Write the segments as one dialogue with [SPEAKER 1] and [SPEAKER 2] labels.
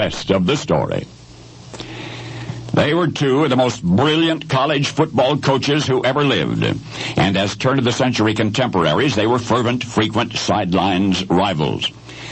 [SPEAKER 1] rest of the story. They were two of the most brilliant college football coaches who ever lived. And as turn-of-the-century contemporaries, they were fervent, frequent sidelines rivals.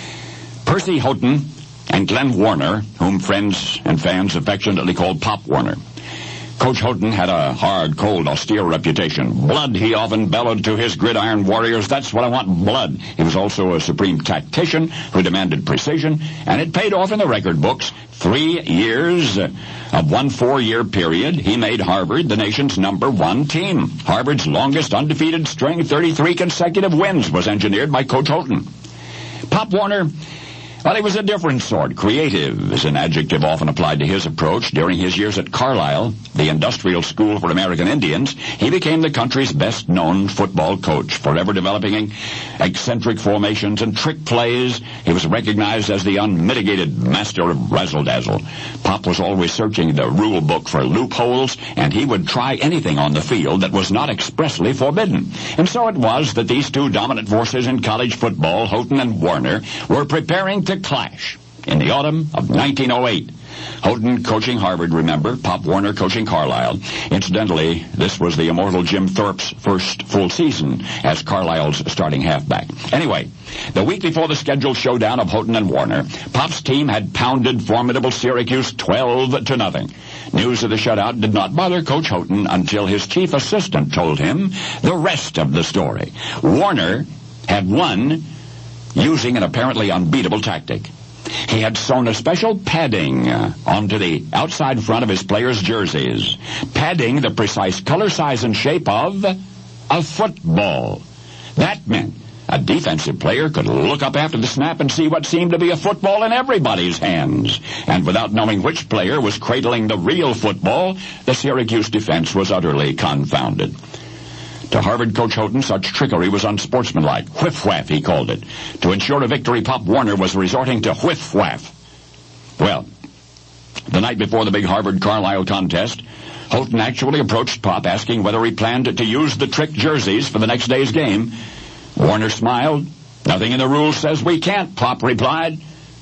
[SPEAKER 1] Percy Houghton and Glenn Warner, whom friends and fans affectionately called Pop Warner. Coach Houghton had a hard, cold, austere reputation. Blood, he often bellowed to his gridiron warriors. That's what I want, blood. He was also a supreme tactician who demanded precision, and it paid off in the record books. 3 years of one 4-year period, he made Harvard the nation's #1 team. Harvard's longest undefeated string, 33 consecutive wins, was engineered by Coach Houghton. Pop Warner, well, he was a different sort. Creative is an adjective often applied to his approach. During his years at Carlisle, the industrial school for American Indians, he became the country's best-known football coach, forever developing eccentric formations and trick plays. He was recognized as the unmitigated master of razzle-dazzle. Pop was always searching the rule book for loopholes, and he would try anything on the field that was not expressly forbidden. And so it was that these two dominant forces in college football, Houghton and Warner, were preparing to clash in the autumn of 1908. Houghton coaching Harvard, remember, Pop Warner coaching Carlisle. Incidentally, this was the immortal Jim Thorpe's first full season as Carlisle's starting halfback. Anyway, the week before the scheduled showdown of Houghton and Warner, Pop's team had pounded formidable Syracuse 12-0. News of the shutout did not bother Coach Houghton until his chief assistant told him the rest of the story. Warner had won using an apparently unbeatable tactic. He had sewn a special padding onto the outside front of his players' jerseys, padding the precise color, size, and shape of a football. That meant a defensive player could look up after the snap and see what seemed to be a football in everybody's hands. And without knowing which player was cradling the real football, the Syracuse defense was utterly confounded. To Harvard coach Houghton, such trickery was unsportsmanlike. Whiff-whaff, he called it. To ensure a victory, Pop Warner was resorting to whiff-whaff. Well, the night before the big Harvard-Carlisle contest, Houghton actually approached Pop asking whether he planned to use the trick jerseys for the next day's game. Warner smiled. "Nothing in the rules says we can't," Pop replied.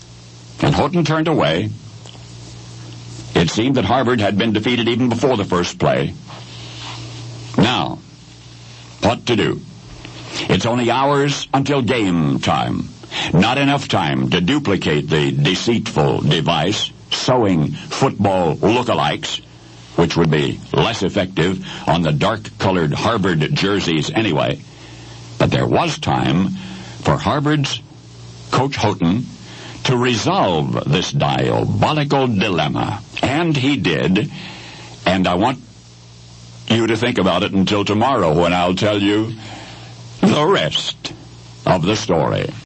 [SPEAKER 1] And Houghton turned away. It seemed that Harvard had been defeated even before the first play. Now, what to do? It's only hours until game time. Not enough time to duplicate the deceitful device, sewing football lookalikes, which would be less effective on the dark-colored Harvard jerseys anyway. But there was time for Harvard's Coach Houghton to resolve this diabolical dilemma. And he did. And I want you to think about it until tomorrow when I'll tell you the rest of the story.